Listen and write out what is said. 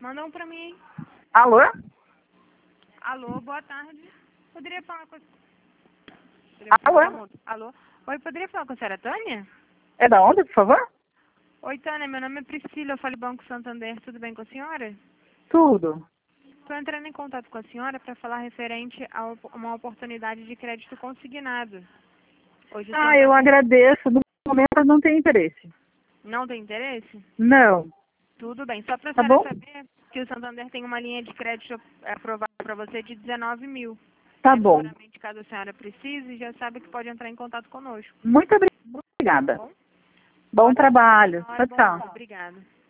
Manda um pra mim, hein? Alô? Alô, boa tarde. Poderia falar com a... Alô? Alô? Oi, poderia falar com a senhora Tânia? É da onde, por favor? Oi, Tânia, meu nome é Priscila, eu falo do Banco Santander, tudo bem com a senhora? Tudo. Estou entrando em contato com a senhora para falar referente a uma oportunidade de crédito consignado. Hoje o Ah, eu Santander agradeço. No momento eu não tenho interesse. não tem interesse? Não. Tudo bem, só para a Tá senhora bom? saber que o Santander tem uma linha de crédito aprovada para você de 19 mil. Tá É bom. futuramente, caso a senhora precise, já sabe que pode entrar em contato conosco. Muito Tá obrigada. bom? Bom Boa tarde, trabalho. senhora. Tchau, Bom tchau. dia. Obrigada.